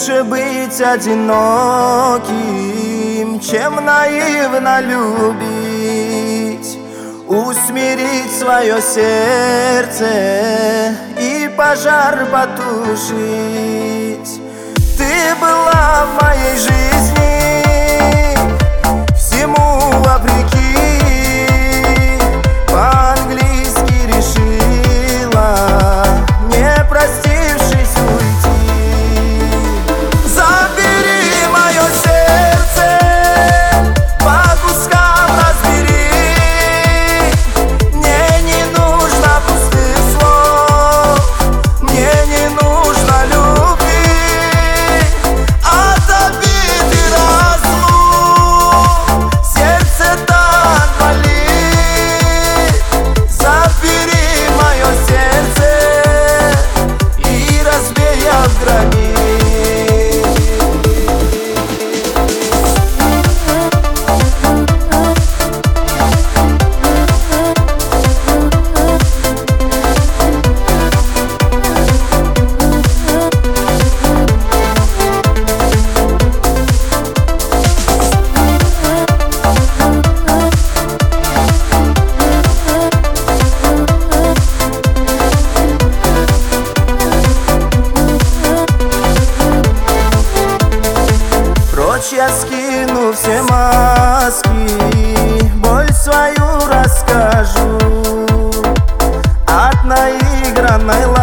Лучше быть одиноким, чем наивно любить. Усмирить свое сердце и пожар потушить. Ты была в моей жизни, всему вопреки. По-английски решила, не простившись, уйти. Забери мое сердце, по кускам разбери. Мне не нужно пустых слов, мне не нужно любви. От обид и разлук сердце так болит. Забери мое сердце и разбей от границ. Я скину все маски, боль свою расскажу. От наигранной